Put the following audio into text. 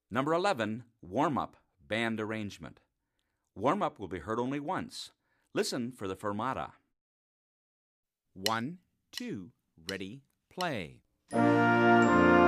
Number 11, warm-up, band arrangement. Warm-up will be heard only once. Listen for the fermata. 1, 2, ready, play.